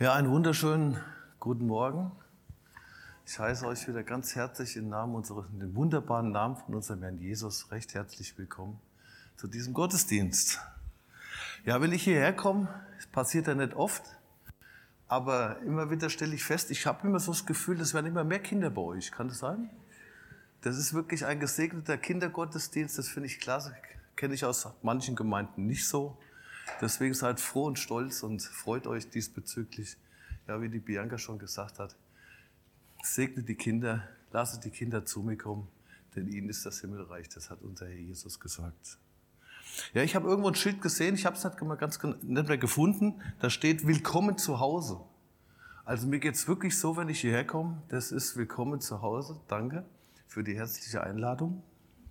Ja, einen wunderschönen guten Morgen. Ich heiße euch wieder ganz herzlich in dem wunderbaren Namen von unserem Herrn Jesus recht herzlich willkommen zu diesem Gottesdienst. Ja, wenn ich hierher komme, das passiert ja nicht oft, aber immer wieder stelle ich fest, ich habe immer so das Gefühl, es werden immer mehr Kinder bei euch. Kann das sein? Das ist wirklich ein gesegneter Kindergottesdienst, das finde ich klasse, kenne ich aus manchen Gemeinden nicht so. Deswegen seid froh und stolz und freut euch diesbezüglich, ja, wie die Bianca schon gesagt hat, segnet die Kinder, lasst die Kinder zu mir kommen, denn ihnen ist das Himmelreich, das hat unser Herr Jesus gesagt. Ja, ich habe irgendwo ein Schild gesehen, ich habe es nicht mehr gefunden, da steht Willkommen zu Hause. Also mir geht es wirklich so, wenn ich hierher komme, das ist Willkommen zu Hause, danke für die herzliche Einladung.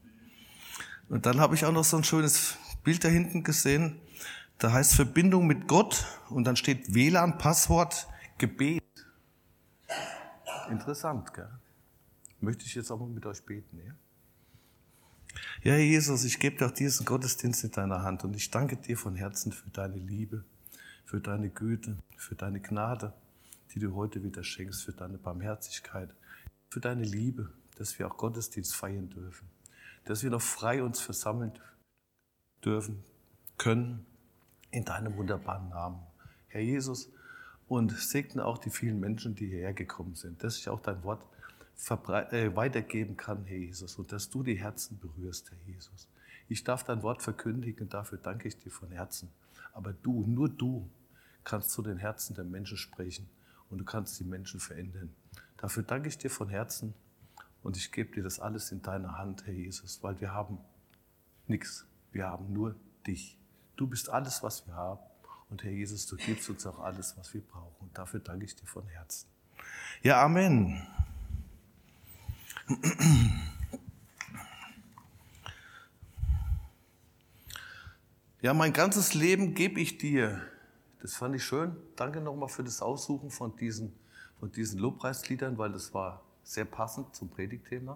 Und dann habe ich auch noch so ein schönes Bild da hinten gesehen, da heißt Verbindung mit Gott und dann steht WLAN-Passwort Gebet. Interessant, gell? Möchte ich jetzt auch mal mit euch beten, ja? Ja, Herr Jesus, ich gebe dir auch diesen Gottesdienst in deiner Hand und ich danke dir von Herzen für deine Liebe, für deine Güte, für deine Gnade, die du heute wieder schenkst, für deine Barmherzigkeit, für deine Liebe, dass wir auch Gottesdienst feiern dürfen, dass wir noch frei uns versammeln dürfen, können, in deinem wunderbaren Namen, Herr Jesus, und segne auch die vielen Menschen, die hierher gekommen sind, dass ich auch dein Wort weitergeben kann, Herr Jesus, und dass du die Herzen berührst, Herr Jesus. Ich darf dein Wort verkündigen und dafür danke ich dir von Herzen. Aber du, nur du, kannst zu den Herzen der Menschen sprechen und du kannst die Menschen verändern. Dafür danke ich dir von Herzen und ich gebe dir das alles in deine Hand, Herr Jesus, weil wir haben nichts, wir haben nur dich. Du bist alles, was wir haben. Und Herr Jesus, du gibst uns auch alles, was wir brauchen. Und dafür danke ich dir von Herzen. Ja, Amen. Ja, mein ganzes Leben gebe ich dir. Das fand ich schön. Danke nochmal für das Aussuchen von diesen Lobpreisliedern, weil das war sehr passend zum Predigtthema.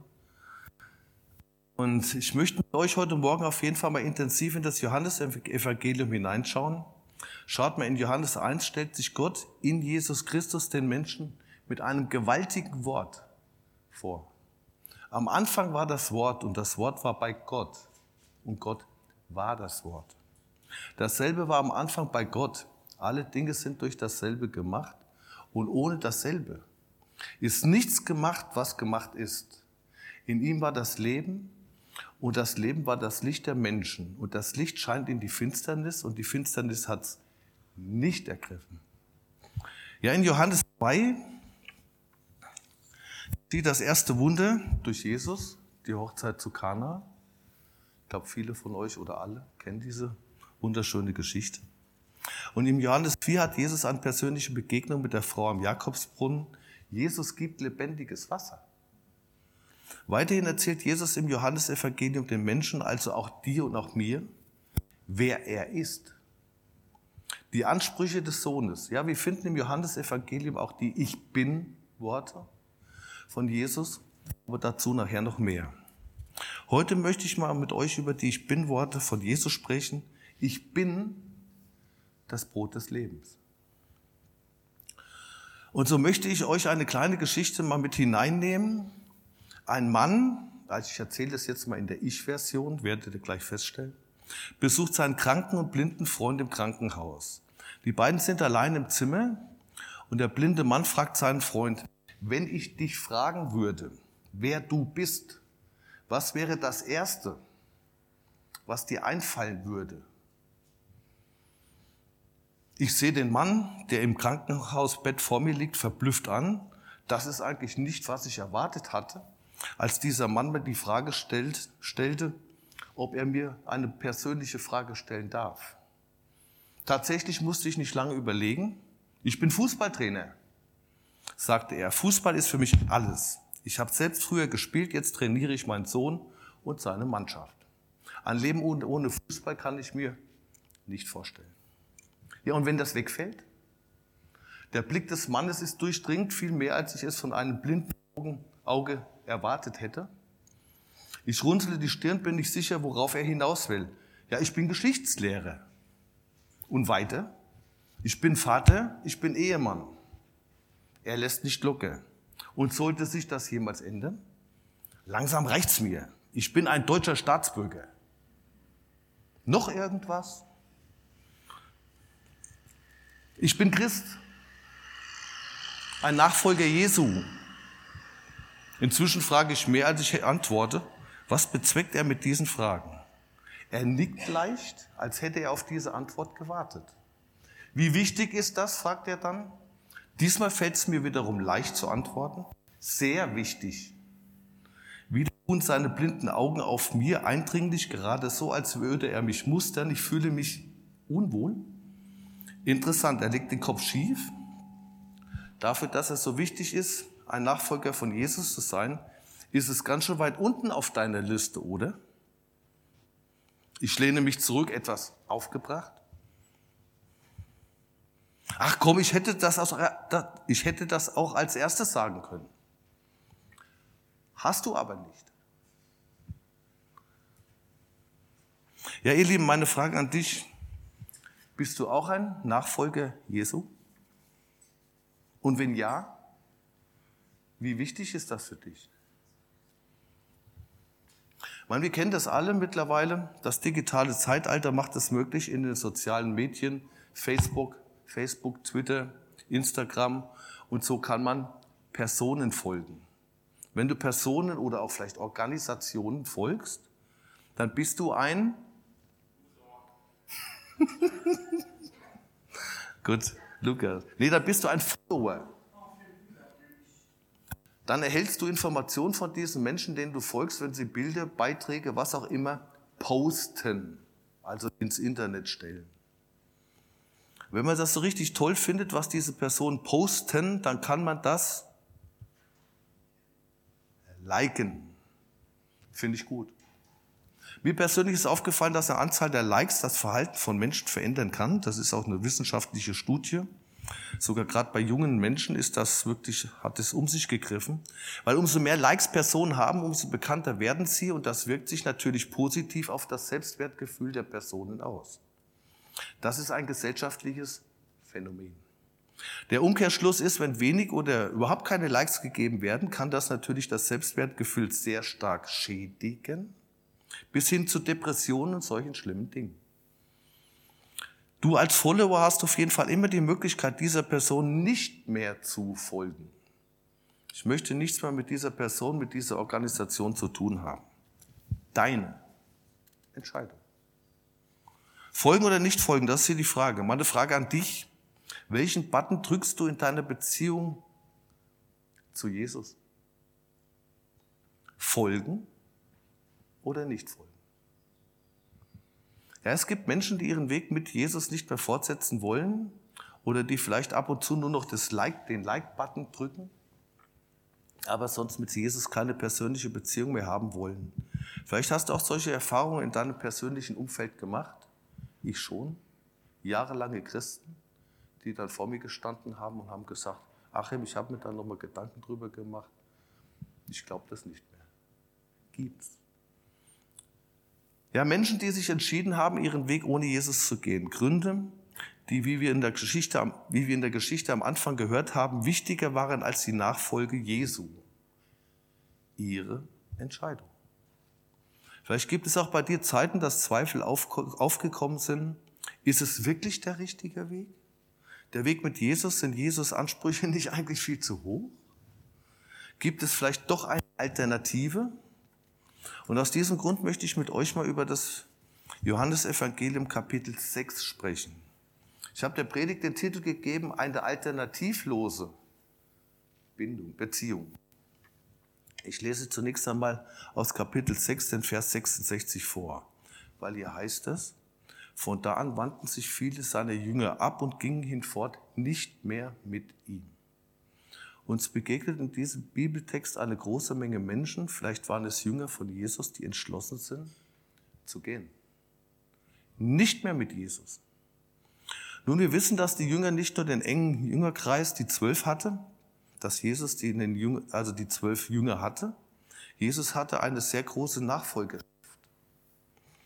Und ich möchte mit euch heute Morgen auf jeden Fall mal intensiv in das Johannesevangelium hineinschauen. Schaut mal, in Johannes 1 stellt sich Gott in Jesus Christus den Menschen mit einem gewaltigen Wort vor. Am Anfang war das Wort und das Wort war bei Gott und Gott war das Wort. Dasselbe war am Anfang bei Gott. Alle Dinge sind durch dasselbe gemacht und ohne dasselbe ist nichts gemacht, was gemacht ist. In ihm war das Leben und das Leben war das Licht der Menschen. Und das Licht scheint in die Finsternis und die Finsternis hat es nicht ergriffen. Ja, in Johannes 2 sieht das erste Wunder durch Jesus, die Hochzeit zu Kana. Ich glaube, viele von euch oder alle kennen diese wunderschöne Geschichte. Und im Johannes 4 hat Jesus eine persönliche Begegnung mit der Frau am Jakobsbrunnen. Jesus gibt lebendiges Wasser. Weiterhin erzählt Jesus im Johannesevangelium den Menschen, also auch dir und auch mir, wer er ist. Die Ansprüche des Sohnes. Ja, wir finden im Johannesevangelium auch die Ich Bin-Worte von Jesus, aber dazu nachher noch mehr. Heute möchte ich mal mit euch über die Ich Bin-Worte von Jesus sprechen. Ich bin das Brot des Lebens. Und so möchte ich euch eine kleine Geschichte mal mit hineinnehmen. Ein Mann, also ich erzähle das jetzt mal in der Ich-Version, werdet ihr gleich feststellen, besucht seinen kranken und blinden Freund im Krankenhaus. Die beiden sind allein im Zimmer und der blinde Mann fragt seinen Freund, wenn ich dich fragen würde, wer du bist, was wäre das Erste, was dir einfallen würde? Ich sehe den Mann, der im Krankenhausbett vor mir liegt, verblüfft an. Das ist eigentlich nicht, was ich erwartet hatte, als dieser Mann mir die Frage stellte, ob er mir eine persönliche Frage stellen darf. Tatsächlich musste ich nicht lange überlegen. Ich bin Fußballtrainer, sagte er. Fußball ist für mich alles. Ich habe selbst früher gespielt, jetzt trainiere ich meinen Sohn und seine Mannschaft. Ein Leben ohne Fußball kann ich mir nicht vorstellen. Ja, und wenn das wegfällt? Der Blick des Mannes ist durchdringend, viel mehr, als ich es von einem blinden Auge erwartet hätte. Ich runzelte die Stirn, bin nicht sicher, worauf er hinaus will. Ja, ich bin Geschichtslehrer. Und weiter? Ich bin Vater, ich bin Ehemann. Er lässt nicht locker. Und sollte sich das jemals ändern? Langsam reicht's mir. Ich bin ein deutscher Staatsbürger. Noch irgendwas? Ich bin Christ. Ein Nachfolger Jesu. Inzwischen frage ich mehr, als ich antworte. Was bezweckt er mit diesen Fragen? Er nickt leicht, als hätte er auf diese Antwort gewartet. Wie wichtig ist das, fragt er dann. Diesmal fällt es mir wiederum leicht zu antworten. Sehr wichtig. Wieder ruhen seine blinden Augen auf mir eindringlich, gerade so, als würde er mich mustern. Ich fühle mich unwohl. Interessant, er legt den Kopf schief. Dafür, dass es so wichtig ist, ein Nachfolger von Jesus zu sein, ist es ganz schön weit unten auf deiner Liste, oder? Ich lehne mich zurück, etwas aufgebracht. Ach komm, ich hätte das auch als erstes sagen können. Hast du aber nicht. Ja, ihr Lieben, meine Frage an dich. Bist du auch ein Nachfolger Jesu? Und wenn ja, wie wichtig ist das für dich? Ich meine, wir kennen das alle mittlerweile. Das digitale Zeitalter macht es möglich in den sozialen Medien, Facebook, Twitter, Instagram. Und so kann man Personen folgen. Wenn du Personen oder auch vielleicht Organisationen folgst, dann bist du ein... Gut, Lukas. Nee, dann bist du ein Follower. Dann erhältst du Informationen von diesen Menschen, denen du folgst, wenn sie Bilder, Beiträge, was auch immer, posten, also ins Internet stellen. Wenn man das so richtig toll findet, was diese Personen posten, dann kann man das liken. Finde ich gut. Mir persönlich ist aufgefallen, dass eine Anzahl der Likes das Verhalten von Menschen verändern kann. Das ist auch eine wissenschaftliche Studie. Sogar gerade bei jungen Menschen hat es um sich gegriffen. Weil umso mehr Likes Personen haben, umso bekannter werden sie und das wirkt sich natürlich positiv auf das Selbstwertgefühl der Personen aus. Das ist ein gesellschaftliches Phänomen. Der Umkehrschluss ist, wenn wenig oder überhaupt keine Likes gegeben werden, kann das natürlich das Selbstwertgefühl sehr stark schädigen, bis hin zu Depressionen und solchen schlimmen Dingen. Du als Follower hast auf jeden Fall immer die Möglichkeit, dieser Person nicht mehr zu folgen. Ich möchte nichts mehr mit dieser Person, mit dieser Organisation zu tun haben. Deine Entscheidung. Folgen oder nicht folgen, das ist hier die Frage. Meine Frage an dich: Welchen Button drückst du in deiner Beziehung zu Jesus? Folgen oder nicht folgen? Ja, es gibt Menschen, die ihren Weg mit Jesus nicht mehr fortsetzen wollen oder die vielleicht ab und zu nur noch den Like-Button drücken, aber sonst mit Jesus keine persönliche Beziehung mehr haben wollen. Vielleicht hast du auch solche Erfahrungen in deinem persönlichen Umfeld gemacht. Ich schon. Jahrelange Christen, die dann vor mir gestanden haben und haben gesagt: Achim, ich habe mir da nochmal Gedanken drüber gemacht. Ich glaube das nicht mehr. Gibt's. Ja, Menschen, die sich entschieden haben, ihren Weg ohne Jesus zu gehen. Gründe, die, wie wir in der Geschichte am Anfang gehört haben, wichtiger waren als die Nachfolge Jesu. Ihre Entscheidung. Vielleicht gibt es auch bei dir Zeiten, dass Zweifel aufgekommen sind. Ist es wirklich der richtige Weg? Der Weg mit Jesus, sind Jesus' Ansprüche nicht eigentlich viel zu hoch? Gibt es vielleicht doch eine Alternative? Und aus diesem Grund möchte ich mit euch mal über das Johannesevangelium Kapitel 6 sprechen. Ich habe der Predigt den Titel gegeben: Eine alternativlose Beziehung. Ich lese zunächst einmal aus Kapitel 6 den Vers 66 vor, weil hier heißt es: Von da an wandten sich viele seiner Jünger ab und gingen hinfort nicht mehr mit ihm. Uns begegnet in diesem Bibeltext eine große Menge Menschen, vielleicht waren es Jünger von Jesus, die entschlossen sind, zu gehen. Nicht mehr mit Jesus. Nun, wir wissen, dass die Jünger nicht nur den engen Jüngerkreis, die 12 hatte, dass Jesus die 12 Jünger hatte. Jesus hatte eine sehr große Nachfolgerschaft.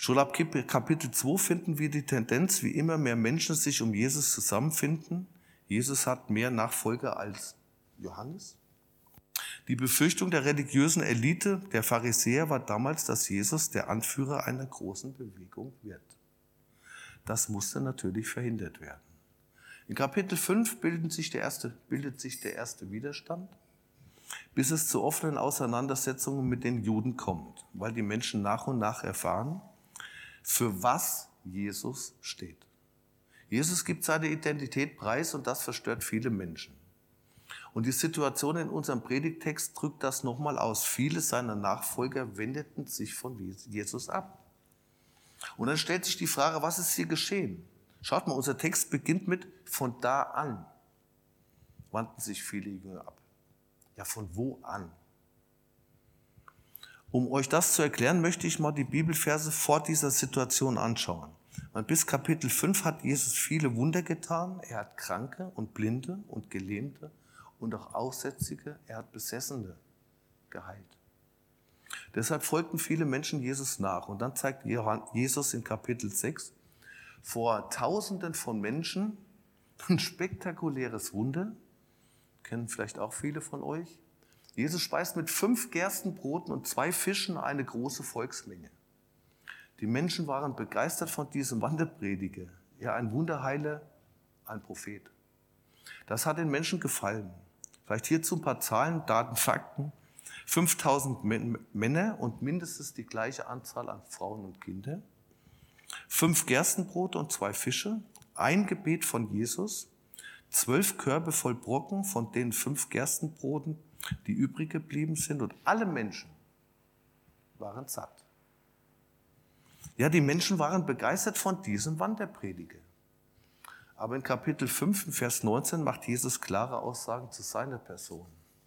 Schon ab Kapitel 2 finden wir die Tendenz, wie immer mehr Menschen sich um Jesus zusammenfinden. Jesus hat mehr Nachfolger als Johannes. Die Befürchtung der religiösen Elite, der Pharisäer, war damals, dass Jesus der Anführer einer großen Bewegung wird. Das musste natürlich verhindert werden. In Kapitel 5 bildet sich der erste Widerstand, bis es zu offenen Auseinandersetzungen mit den Juden kommt, weil die Menschen nach und nach erfahren, für was Jesus steht. Jesus gibt seine Identität preis und das verstört viele Menschen. Und die Situation in unserem Predigtext drückt das nochmal aus. Viele seiner Nachfolger wendeten sich von Jesus ab. Und dann stellt sich die Frage, was ist hier geschehen? Schaut mal, unser Text beginnt mit, von da an wandten sich viele Jünger ab. Ja, von wo an? Um euch das zu erklären, möchte ich mal die Bibelverse vor dieser Situation anschauen. Bis Kapitel 5 hat Jesus viele Wunder getan. Er hat Kranke und Blinde und Gelähmte und auch Aussätzige, er hat Besessene geheilt. Deshalb folgten viele Menschen Jesus nach. Und dann zeigt Jesus in Kapitel 6 vor Tausenden von Menschen ein spektakuläres Wunder. Kennen vielleicht auch viele von euch. Jesus speist mit 5 Gerstenbroten und 2 Fischen eine große Volksmenge. Die Menschen waren begeistert von diesem Wanderprediger. Ja, ein Wunderheiler, ein Prophet. Das hat den Menschen gefallen. Vielleicht hierzu ein paar Zahlen, Daten, Fakten. 5000 Männer und mindestens die gleiche Anzahl an Frauen und Kindern. 5 Gerstenbrote und 2 Fische. Ein Gebet von Jesus. 12 Körbe voll Brocken, von denen 5 Gerstenbroten, die übrig geblieben sind. Und alle Menschen waren satt. Ja, die Menschen waren begeistert von diesem Wanderprediger. Aber in Kapitel 5, Vers 19 macht Jesus klare Aussagen zu seiner Person.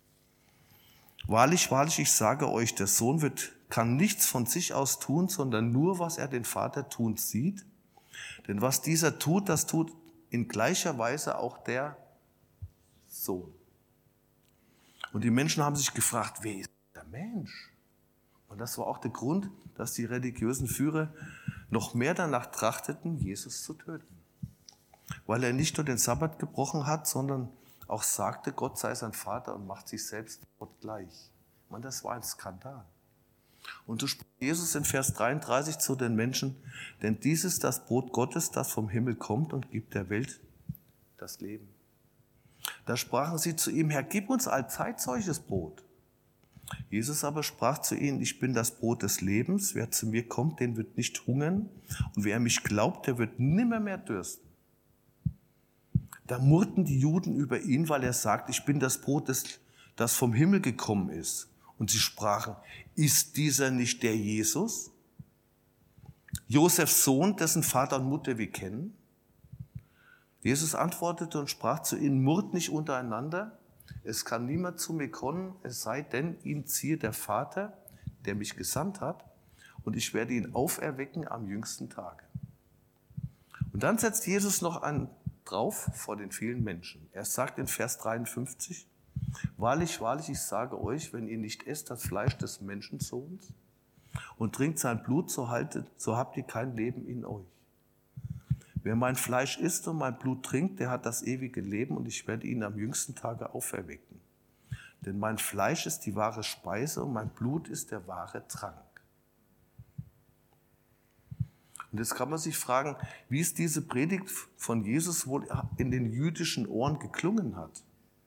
Wahrlich, wahrlich, ich sage euch, der Sohn kann nichts von sich aus tun, sondern nur, was er den Vater tun sieht. Denn was dieser tut, das tut in gleicher Weise auch der Sohn. Und die Menschen haben sich gefragt, wer ist der Mensch? Und das war auch der Grund, dass die religiösen Führer noch mehr danach trachteten, Jesus zu töten. Weil er nicht nur den Sabbat gebrochen hat, sondern auch sagte, Gott sei sein Vater und macht sich selbst Gott gleich. Man, das war ein Skandal. Und so spricht Jesus in Vers 33 zu den Menschen, denn dies ist das Brot Gottes, das vom Himmel kommt und gibt der Welt das Leben. Da sprachen sie zu ihm, Herr, gib uns allzeit solches Brot. Jesus aber sprach zu ihnen, ich bin das Brot des Lebens, wer zu mir kommt, den wird nicht hungern und wer mich glaubt, der wird nimmermehr dürsten. Da murrten die Juden über ihn, weil er sagt, ich bin das Brot, das vom Himmel gekommen ist. Und sie sprachen, ist dieser nicht der Jesus? Josefs Sohn, dessen Vater und Mutter wir kennen? Jesus antwortete und sprach zu ihnen, murrt nicht untereinander, es kann niemand zu mir kommen, es sei denn, ihn ziehe der Vater, der mich gesandt hat, und ich werde ihn auferwecken am jüngsten Tage. Und dann setzt Jesus noch einen drauf vor den vielen Menschen. Er sagt in Vers 53, wahrlich, wahrlich, ich sage euch, wenn ihr nicht esst das Fleisch des Menschensohns und trinkt sein Blut, so habt ihr kein Leben in euch. Wer mein Fleisch isst und mein Blut trinkt, der hat das ewige Leben und ich werde ihn am jüngsten Tage auferwecken. Denn mein Fleisch ist die wahre Speise und mein Blut ist der wahre Trank. Und jetzt kann man sich fragen, wie es diese Predigt von Jesus wohl in den jüdischen Ohren geklungen hat.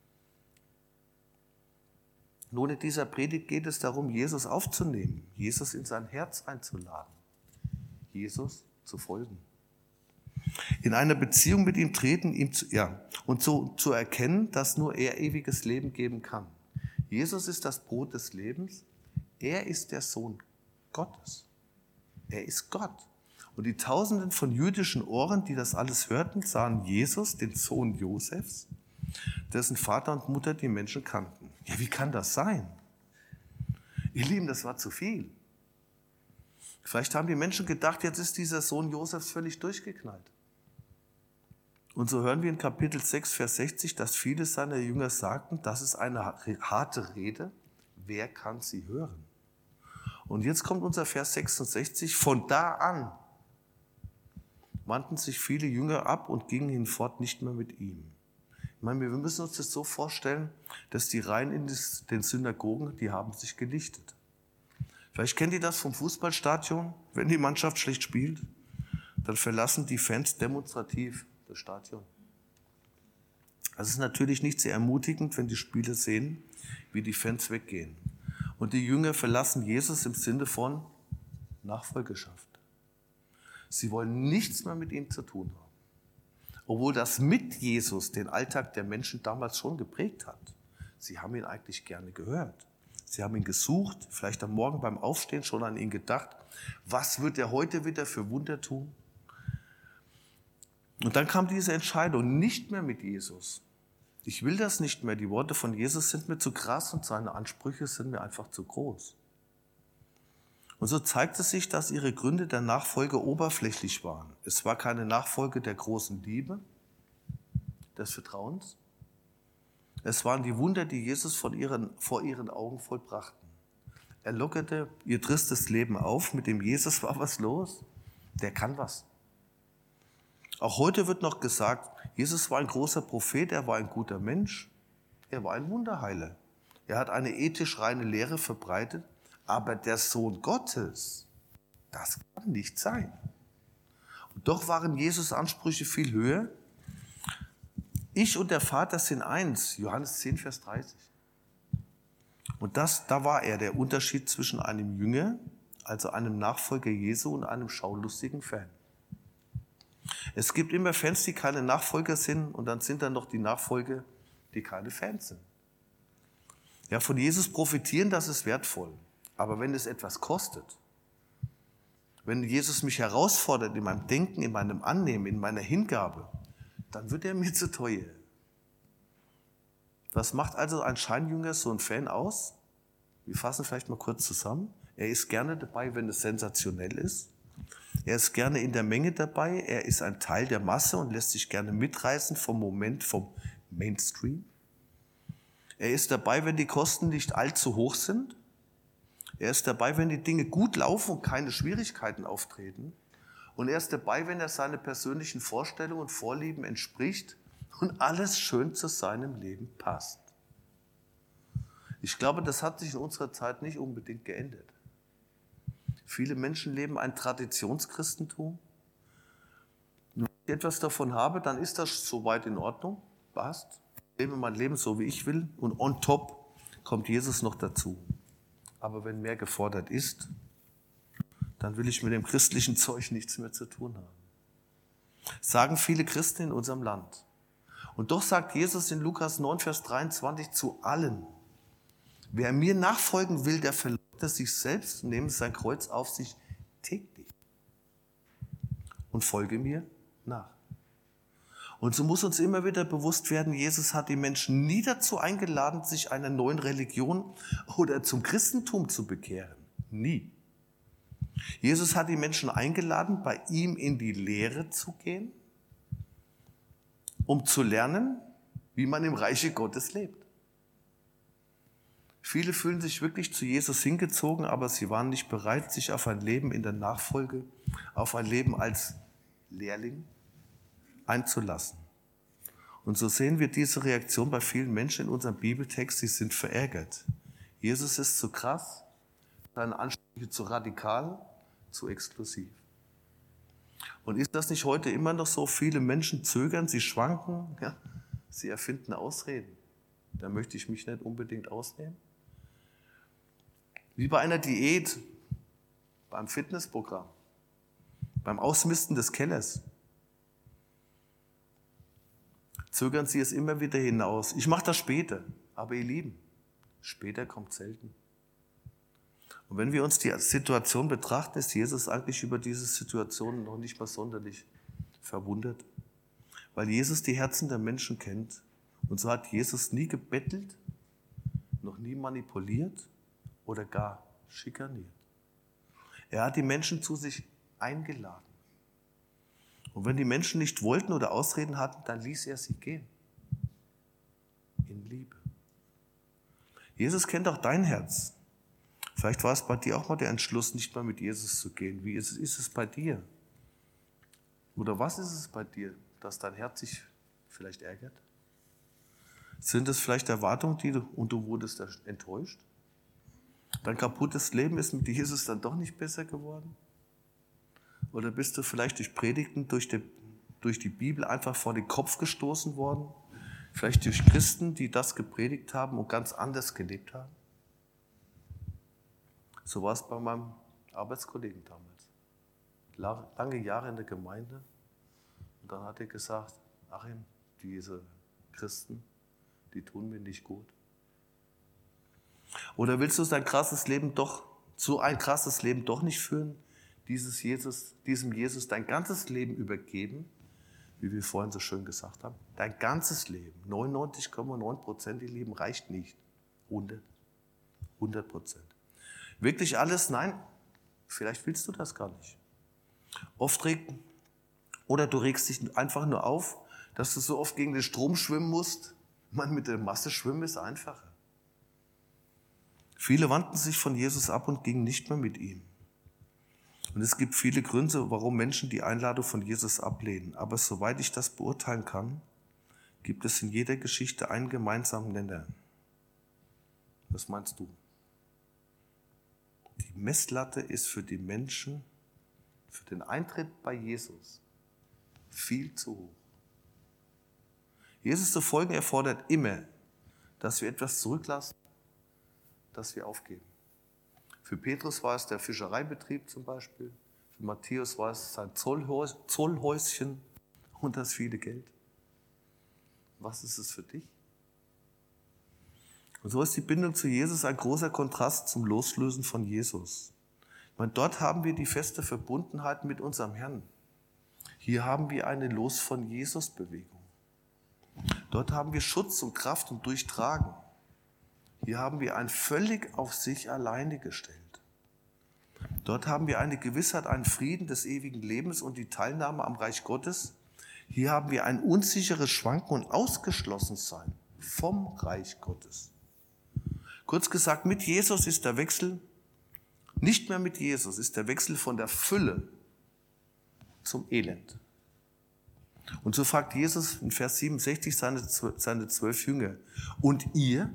Nun, in dieser Predigt geht es darum, Jesus aufzunehmen, Jesus in sein Herz einzuladen, Jesus zu folgen. In einer Beziehung mit ihm treten, und so zu erkennen, dass nur er ewiges Leben geben kann. Jesus ist das Brot des Lebens, er ist der Sohn Gottes, er ist Gott. Und die Tausenden von jüdischen Ohren, die das alles hörten, sahen Jesus, den Sohn Josefs, dessen Vater und Mutter die Menschen kannten. Ja, wie kann das sein? Ihr Lieben, das war zu viel. Vielleicht haben die Menschen gedacht, jetzt ist dieser Sohn Josefs völlig durchgeknallt. Und so hören wir in Kapitel 6, Vers 60, dass viele seiner Jünger sagten, das ist eine harte Rede, wer kann sie hören? Und jetzt kommt unser Vers 66. Von da an wandten sich viele Jünger ab und gingen hinfort nicht mehr mit ihm. Ich meine, wir müssen uns das so vorstellen, dass die Reihen in den Synagogen, die haben sich gelichtet. Vielleicht kennt ihr das vom Fußballstadion, wenn die Mannschaft schlecht spielt, dann verlassen die Fans demonstrativ das Stadion. Das ist natürlich nicht sehr ermutigend, wenn die Spieler sehen, wie die Fans weggehen. Und die Jünger verlassen Jesus im Sinne von Nachfolgerschaft. Sie wollen nichts mehr mit ihm zu tun haben. Obwohl das mit Jesus den Alltag der Menschen damals schon geprägt hat. Sie haben ihn eigentlich gerne gehört. Sie haben ihn gesucht, vielleicht am Morgen beim Aufstehen schon an ihn gedacht. Was wird er heute wieder für Wunder tun? Und dann kam diese Entscheidung, nicht mehr mit Jesus. Ich will das nicht mehr. Die Worte von Jesus sind mir zu krass und seine Ansprüche sind mir einfach zu groß. Und so zeigt es sich, dass ihre Gründe der Nachfolge oberflächlich waren. Es war keine Nachfolge der großen Liebe, des Vertrauens. Es waren die Wunder, die Jesus vor ihren Augen vollbrachten. Er lockerte ihr tristes Leben auf. Mit dem Jesus war was los. Der kann was. Auch heute wird noch gesagt, Jesus war ein großer Prophet, er war ein guter Mensch, er war ein Wunderheiler. Er hat eine ethisch reine Lehre verbreitet, aber der Sohn Gottes, das kann nicht sein. Und doch waren Jesus' Ansprüche viel höher. Ich und der Vater sind eins, Johannes 10, Vers 30. Und da war er der Unterschied zwischen einem Jünger, also einem Nachfolger Jesu, und einem schaulustigen Fan. Es gibt immer Fans, die keine Nachfolger sind, und dann sind da noch die Nachfolger, die keine Fans sind. Ja, von Jesus profitieren, das ist wertvoll. Aber wenn es etwas kostet, wenn Jesus mich herausfordert in meinem Denken, in meinem Annehmen, in meiner Hingabe, dann wird er mir zu teuer. Was macht also ein Scheinjünger, so ein Fan aus? Wir fassen vielleicht mal kurz zusammen. Er ist gerne dabei, wenn es sensationell ist. Er ist gerne in der Menge dabei. Er ist ein Teil der Masse und lässt sich gerne mitreißen vom Moment, vom Mainstream. Er ist dabei, wenn die Kosten nicht allzu hoch sind. Er ist dabei, wenn die Dinge gut laufen und keine Schwierigkeiten auftreten. Und er ist dabei, wenn er seine persönlichen Vorstellungen und Vorlieben entspricht und alles schön zu seinem Leben passt. Ich glaube, das hat sich in unserer Zeit nicht unbedingt geändert. Viele Menschen leben ein Traditionschristentum. Wenn ich etwas davon habe, dann ist das soweit in Ordnung, passt. Ich lebe mein Leben so, wie ich will, und on top kommt Jesus noch dazu. Aber wenn mehr gefordert ist, dann will ich mit dem christlichen Zeug nichts mehr zu tun haben. Sagen viele Christen in unserem Land. Und doch sagt Jesus in Lukas 9, Vers 23 zu allen: Wer mir nachfolgen will, der verleugne sich selbst und nehme sein Kreuz auf sich täglich und folge mir nach. Und so muss uns immer wieder bewusst werden, Jesus hat die Menschen nie dazu eingeladen, sich einer neuen Religion oder zum Christentum zu bekehren. Nie. Jesus hat die Menschen eingeladen, bei ihm in die Lehre zu gehen, um zu lernen, wie man im Reiche Gottes lebt. Viele fühlen sich wirklich zu Jesus hingezogen, aber sie waren nicht bereit, sich auf ein Leben in der Nachfolge, auf ein Leben als Lehrling einzulassen. Und so sehen wir diese Reaktion bei vielen Menschen in unserem Bibeltext, sie sind verärgert. Jesus ist zu krass, seine Ansprüche zu radikal, zu exklusiv. Und ist das nicht heute immer noch so? Viele Menschen zögern, sie schwanken, ja, sie erfinden Ausreden. Da möchte ich mich nicht unbedingt ausnehmen. Wie bei einer Diät, beim Fitnessprogramm, beim Ausmisten des Kellers. Zögern Sie es immer wieder hinaus. Ich mache das später, aber ihr Lieben, später kommt selten. Und wenn wir uns die Situation betrachten, ist Jesus eigentlich über diese Situation noch nicht mal sonderlich verwundert, weil Jesus die Herzen der Menschen kennt. Und so hat Jesus nie gebettelt, noch nie manipuliert oder gar schikaniert. Er hat die Menschen zu sich eingeladen. Und wenn die Menschen nicht wollten oder Ausreden hatten, dann ließ er sie gehen. In Liebe. Jesus kennt auch dein Herz. Vielleicht war es bei dir auch mal der Entschluss, nicht mehr mit Jesus zu gehen. Wie ist es bei dir? Oder was ist es bei dir, dass dein Herz sich vielleicht ärgert? Sind es vielleicht Erwartungen, und du wurdest enttäuscht? Dein kaputtes Leben ist mit Jesus dann doch nicht besser geworden? Oder bist du vielleicht durch Predigten, durch die Bibel einfach vor den Kopf gestoßen worden? Vielleicht durch Christen, die das gepredigt haben und ganz anders gelebt haben? So war es bei meinem Arbeitskollegen damals. Lange Jahre in der Gemeinde. Und dann hat er gesagt, Achim, diese Christen, die tun mir nicht gut. Oder willst du so ein krasses Leben doch nicht führen, diesem Jesus dein ganzes Leben übergeben, wie wir vorhin so schön gesagt haben? Dein ganzes Leben, 99,9%, ihr Leben reicht nicht. 100%. Wirklich alles? Nein, vielleicht willst du das gar nicht. Oder du regst dich einfach nur auf, dass du so oft gegen den Strom schwimmen musst. Mit der Masse schwimmen ist einfacher. Viele wandten sich von Jesus ab und gingen nicht mehr mit ihm. Und es gibt viele Gründe, warum Menschen die Einladung von Jesus ablehnen. Aber soweit ich das beurteilen kann, gibt es in jeder Geschichte einen gemeinsamen Nenner. Was meinst du? Die Messlatte ist für die Menschen, für den Eintritt bei Jesus, viel zu hoch. Jesus zu folgen erfordert immer, dass wir etwas zurücklassen, dass wir aufgeben. Für Petrus war es der Fischereibetrieb zum Beispiel. Für Matthäus war es sein Zollhäuschen und das viele Geld. Was ist es für dich? Und so ist die Bindung zu Jesus ein großer Kontrast zum Loslösen von Jesus. Ich meine, dort haben wir die feste Verbundenheit mit unserem Herrn. Hier haben wir eine Los-von-Jesus-Bewegung. Dort haben wir Schutz und Kraft und Durchtragen. Hier haben wir ein völlig auf sich alleine gestellt. Dort haben wir eine Gewissheit, einen Frieden des ewigen Lebens und die Teilnahme am Reich Gottes. Hier haben wir ein unsicheres Schwanken und Ausgeschlossensein vom Reich Gottes. Kurz gesagt, mit Jesus ist der Wechsel, nicht mehr mit Jesus, ist der Wechsel von der Fülle zum Elend. Und so fragt Jesus in Vers 67 seine 12 Jünger, und ihr?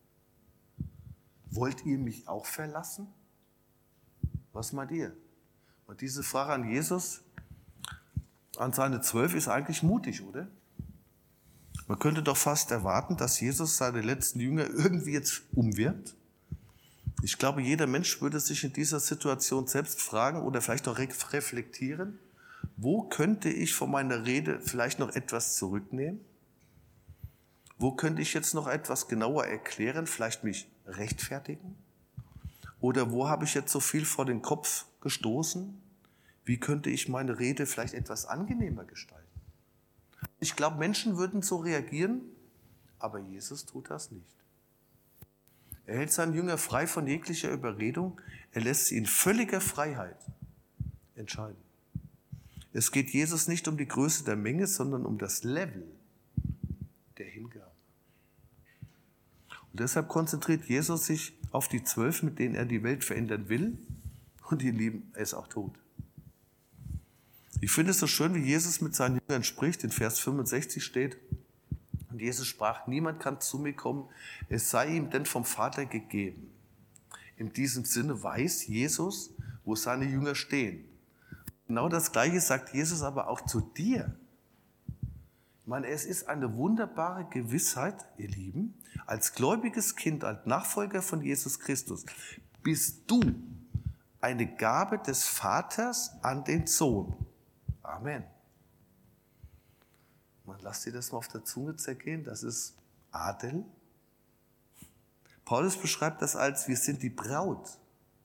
Wollt ihr mich auch verlassen? Was meint ihr? Und diese Frage an Jesus, an seine 12, ist eigentlich mutig, oder? Man könnte doch fast erwarten, dass Jesus seine letzten Jünger irgendwie jetzt umwirbt. Ich glaube, jeder Mensch würde sich in dieser Situation selbst fragen oder vielleicht auch reflektieren, wo könnte ich von meiner Rede vielleicht noch etwas zurücknehmen? Wo könnte ich jetzt noch etwas genauer erklären, vielleicht mich rechtfertigen? Oder wo habe ich jetzt so viel vor den Kopf gestoßen? Wie könnte ich meine Rede vielleicht etwas angenehmer gestalten? Ich glaube, Menschen würden so reagieren, aber Jesus tut das nicht. Er hält seinen Jünger frei von jeglicher Überredung. Er lässt sie in völliger Freiheit entscheiden. Es geht Jesus nicht um die Größe der Menge, sondern um das Level der Hingabe. Und deshalb konzentriert Jesus sich auf die 12, mit denen er die Welt verändern will, und die lieben es auch tut. Ich finde es so schön, wie Jesus mit seinen Jüngern spricht. In Vers 65 steht, und Jesus sprach, niemand kann zu mir kommen, es sei ihm denn vom Vater gegeben. In diesem Sinne weiß Jesus, wo seine Jünger stehen. Genau das Gleiche sagt Jesus aber auch zu dir. Ich meine, es ist eine wunderbare Gewissheit, ihr Lieben, als gläubiges Kind, als Nachfolger von Jesus Christus, bist du eine Gabe des Vaters an den Sohn. Amen. Man, lass dir das mal auf der Zunge zergehen, das ist Adel. Paulus beschreibt das als, wir sind die Braut.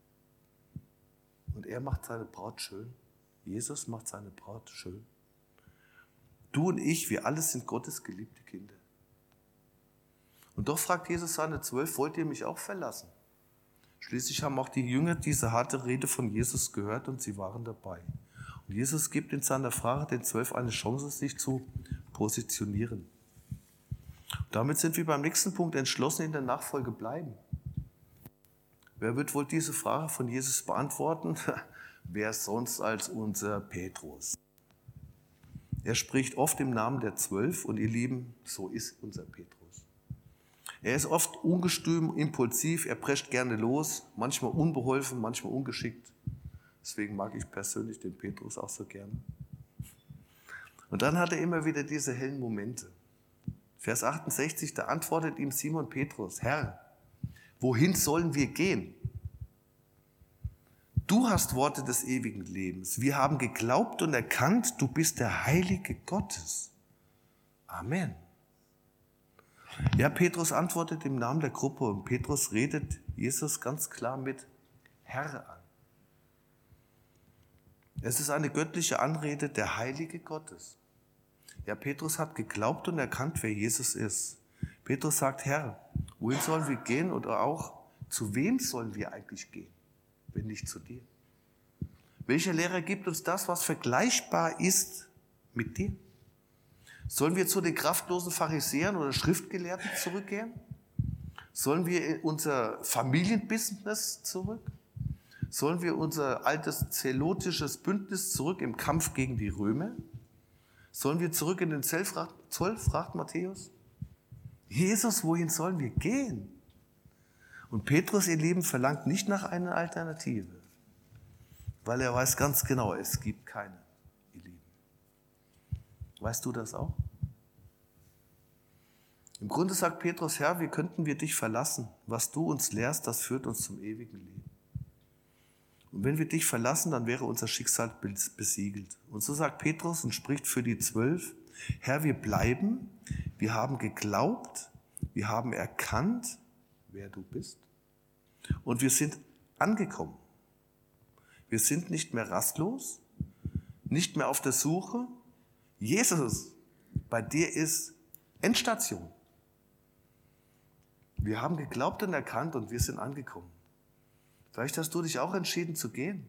Und er macht seine Braut schön. Jesus macht seine Braut schön. Du und ich, wir alle sind Gottes geliebte Kinder. Und doch fragt Jesus seine 12, wollt ihr mich auch verlassen? Schließlich haben auch die Jünger diese harte Rede von Jesus gehört und sie waren dabei. Und Jesus gibt in seiner Frage den 12 eine Chance, sich zu positionieren. Und damit sind wir beim nächsten Punkt, entschlossen in der Nachfolge bleiben. Wer wird wohl diese Frage von Jesus beantworten? Wer sonst als unser Petrus? Er spricht oft im Namen der 12 und ihr Lieben, so ist unser Petrus. Er ist oft ungestüm, impulsiv, er prescht gerne los, manchmal unbeholfen, manchmal ungeschickt. Deswegen mag ich persönlich den Petrus auch so gerne. Und dann hat er immer wieder diese hellen Momente. Vers 68, da antwortet ihm Simon Petrus: Herr, wohin sollen wir gehen? Du hast Worte des ewigen Lebens. Wir haben geglaubt und erkannt, du bist der Heilige Gottes. Amen. Ja, Petrus antwortet im Namen der Gruppe und Petrus redet Jesus ganz klar mit Herr an. Es ist eine göttliche Anrede, der Heilige Gottes. Ja, Petrus hat geglaubt und erkannt, wer Jesus ist. Petrus sagt: Herr, wohin sollen wir gehen oder auch zu wem sollen wir eigentlich gehen, wenn nicht zu dir? Welcher Lehrer gibt uns das, was vergleichbar ist mit dir? Sollen wir zu den kraftlosen Pharisäern oder Schriftgelehrten zurückkehren? Sollen wir in unser Familienbusiness zurück? Sollen wir unser altes zelotisches Bündnis zurück im Kampf gegen die Römer? Sollen wir zurück in den Zoll, fragt Matthäus? Jesus, wohin sollen wir gehen? Und Petrus, ihr Lieben, verlangt nicht nach einer Alternative, weil er weiß ganz genau, es gibt keine, ihr Lieben. Weißt du das auch? Im Grunde sagt Petrus: Herr, wie könnten wir dich verlassen? Was du uns lehrst, das führt uns zum ewigen Leben. Und wenn wir dich verlassen, dann wäre unser Schicksal besiegelt. Und so sagt Petrus und spricht für die 12, Herr, wir bleiben, wir haben geglaubt, wir haben erkannt, wer du bist. Und wir sind angekommen. Wir sind nicht mehr rastlos, nicht mehr auf der Suche. Jesus, bei dir ist Endstation. Wir haben geglaubt und erkannt und wir sind angekommen. Vielleicht hast du dich auch entschieden zu gehen.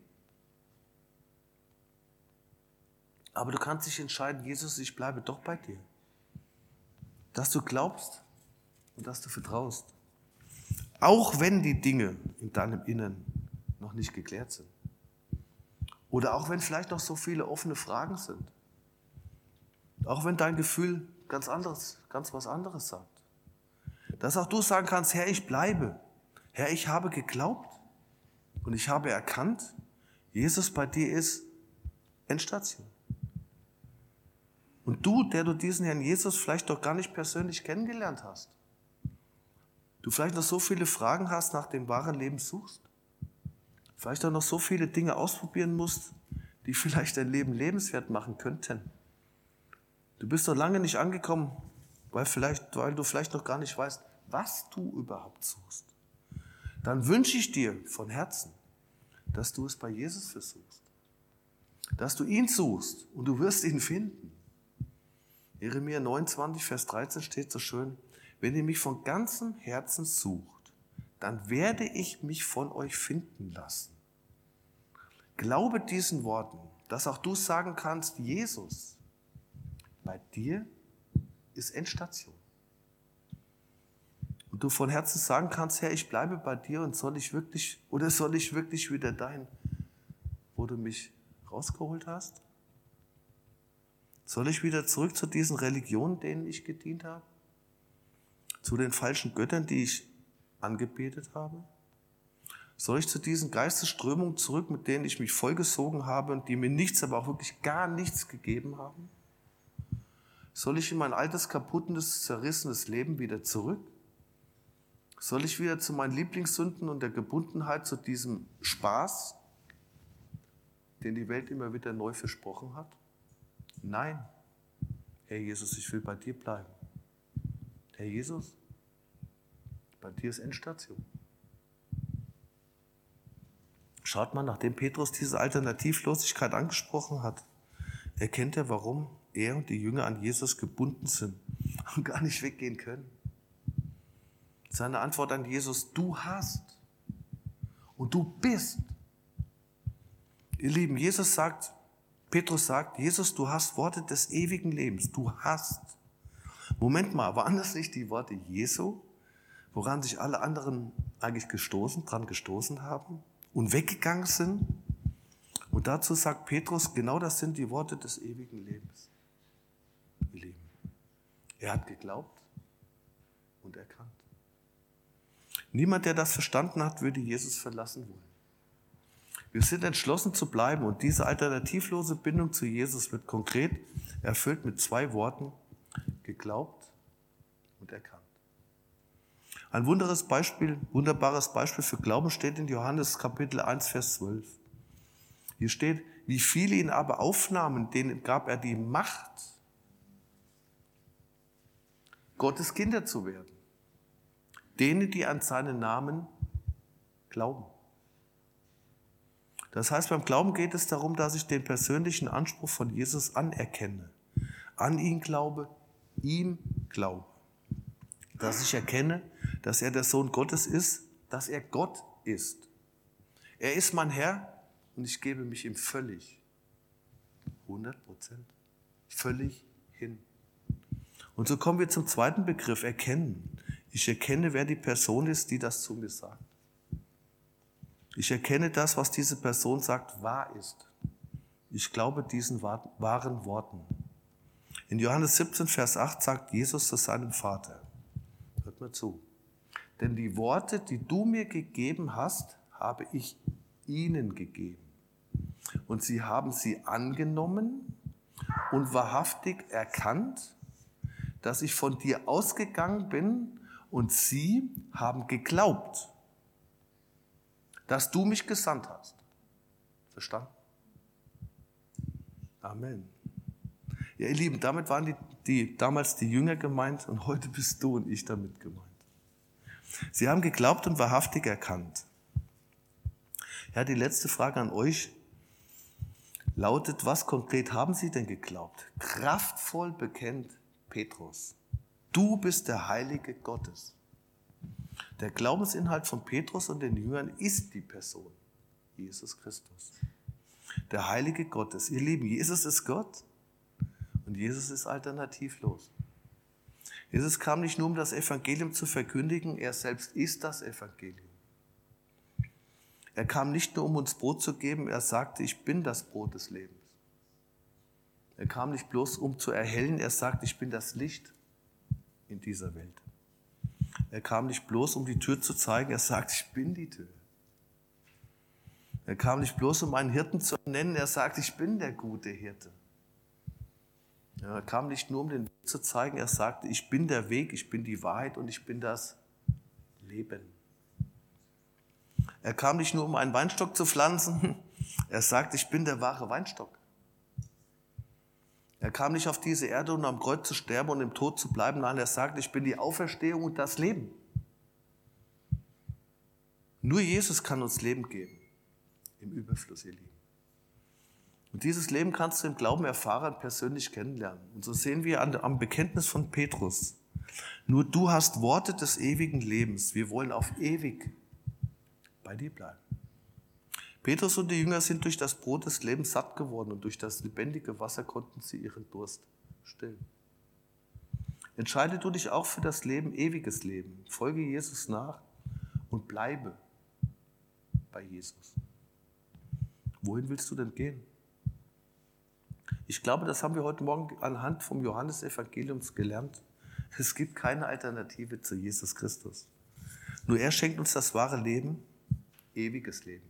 Aber du kannst dich entscheiden: Jesus, ich bleibe doch bei dir. Dass du glaubst und dass du vertraust. Auch wenn die Dinge in deinem Inneren noch nicht geklärt sind. Oder auch wenn vielleicht noch so viele offene Fragen sind. Auch wenn dein Gefühl ganz was anderes sagt. Dass auch du sagen kannst: Herr, ich bleibe. Herr, ich habe geglaubt. Und ich habe erkannt, Jesus, bei dir ist Endstation. Und du, der du diesen Herrn Jesus vielleicht doch gar nicht persönlich kennengelernt hast, du vielleicht noch so viele Fragen hast, nach dem wahren Leben suchst, vielleicht auch noch so viele Dinge ausprobieren musst, die vielleicht dein Leben lebenswert machen könnten. Du bist noch lange nicht angekommen, weil du vielleicht noch gar nicht weißt, was du überhaupt suchst. Dann wünsche ich dir von Herzen, dass du es bei Jesus versuchst. Dass du ihn suchst und du wirst ihn finden. Jeremia 29, Vers 13 steht so schön: Wenn ihr mich von ganzem Herzen sucht, dann werde ich mich von euch finden lassen. Glaube diesen Worten, dass auch du sagen kannst: Jesus, bei dir ist Endstation. Und du von Herzen sagen kannst: Herr, ich bleibe bei dir und soll ich wirklich wieder dahin, wo du mich rausgeholt hast? Soll ich wieder zurück zu diesen Religionen, denen ich gedient habe? Zu den falschen Göttern, die ich angebetet habe? Soll ich zu diesen Geistesströmungen zurück, mit denen ich mich vollgesogen habe und die mir nichts, aber auch wirklich gar nichts gegeben haben? Soll ich in mein altes, kaputtes, zerrissenes Leben wieder zurück? Soll ich wieder zu meinen Lieblingssünden und der Gebundenheit, zu diesem Spaß, den die Welt immer wieder neu versprochen hat? Nein. Herr Jesus, ich will bei dir bleiben. Herr Jesus, bei dir ist Endstation. Schaut mal, nachdem Petrus diese Alternativlosigkeit angesprochen hat, erkennt er, warum er und die Jünger an Jesus gebunden sind und gar nicht weggehen können. Seine Antwort an Jesus: Du hast und du bist. Ihr Lieben, Petrus sagt: Jesus, du hast Worte des ewigen Lebens. Du hast. Moment mal, waren das nicht die Worte Jesu? woran sich alle anderen eigentlich dran gestoßen haben und weggegangen sind. Und dazu sagt Petrus, genau das sind die Worte des ewigen Lebens. Ihr Lieben, er hat geglaubt und erkannt. Niemand, der das verstanden hat, würde Jesus verlassen wollen. Wir sind entschlossen zu bleiben und diese alternativlose Bindung zu Jesus wird konkret erfüllt mit 2 Worten: geglaubt und erkannt. Ein wunderbares Beispiel für Glauben steht in Johannes Kapitel 1, Vers 12. Hier steht, wie viele ihn aber aufnahmen, denen gab er die Macht, Gottes Kinder zu werden. Denen, die an seinen Namen glauben. Das heißt, beim Glauben geht es darum, dass ich den persönlichen Anspruch von Jesus anerkenne, an ihn glaube, ihm glaube. Dass ich erkenne, dass er der Sohn Gottes ist, dass er Gott ist. Er ist mein Herr und ich gebe mich ihm völlig, 100%, völlig hin. Und so kommen wir zum zweiten Begriff, erkennen. Ich erkenne, wer die Person ist, die das zu mir sagt. Ich erkenne das, was diese Person sagt, wahr ist. Ich glaube diesen wahren Worten. In Johannes 17, Vers 8 sagt Jesus zu seinem Vater, hört mir zu, denn die Worte, die du mir gegeben hast, habe ich ihnen gegeben. Und sie haben sie angenommen und wahrhaftig erkannt, dass ich von dir ausgegangen bin, und sie haben geglaubt, dass du mich gesandt hast. Verstanden? Amen. Ja, ihr Lieben, damit waren damals die Jünger gemeint und heute bist du und ich damit gemeint. Sie haben geglaubt und wahrhaftig erkannt. Ja, die letzte Frage an euch lautet, was konkret haben Sie denn geglaubt? Kraftvoll bekennt Petrus: Du bist der Heilige Gottes. Der Glaubensinhalt von Petrus und den Jüngern ist die Person Jesus Christus. Der Heilige Gottes. Ihr Lieben, Jesus ist Gott und Jesus ist alternativlos. Jesus kam nicht nur, um das Evangelium zu verkündigen, er selbst ist das Evangelium. Er kam nicht nur, um uns Brot zu geben, er sagte, ich bin das Brot des Lebens. Er kam nicht bloß, um zu erhellen, er sagte, ich bin das Licht in dieser Welt. Er kam nicht bloß, um die Tür zu zeigen, er sagt, ich bin die Tür. Er kam nicht bloß, um einen Hirten zu nennen, er sagt, ich bin der gute Hirte. Er kam nicht nur, um den Weg zu zeigen, er sagte, ich bin der Weg, ich bin die Wahrheit und ich bin das Leben. Er kam nicht nur, um einen Weinstock zu pflanzen, er sagt, ich bin der wahre Weinstock. Er kam nicht auf diese Erde, um am Kreuz zu sterben und im Tod zu bleiben. Nein, er sagt, ich bin die Auferstehung und das Leben. Nur Jesus kann uns Leben geben. Im Überfluss, ihr Lieben. Und dieses Leben kannst du im Glauben erfahren, persönlich kennenlernen. Und so sehen wir am Bekenntnis von Petrus. Nur du hast Worte des ewigen Lebens. Wir wollen auf ewig bei dir bleiben. Petrus und die Jünger sind durch das Brot des Lebens satt geworden und durch das lebendige Wasser konnten sie ihren Durst stillen. Entscheide du dich auch für das Leben, ewiges Leben. Folge Jesus nach und bleibe bei Jesus. Wohin willst du denn gehen? Ich glaube, das haben wir heute Morgen anhand vom Johannesevangeliums gelernt. Es gibt keine Alternative zu Jesus Christus. Nur er schenkt uns das wahre Leben, ewiges Leben.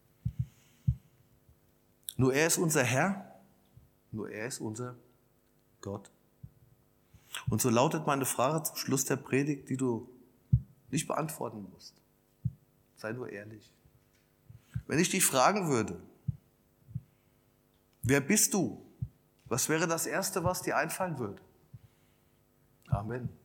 Nur er ist unser Herr, nur er ist unser Gott. Und so lautet meine Frage zum Schluss der Predigt, die du nicht beantworten musst. Sei nur ehrlich. Wenn ich dich fragen würde, wer bist du? Was wäre das Erste, was dir einfallen würde? Amen.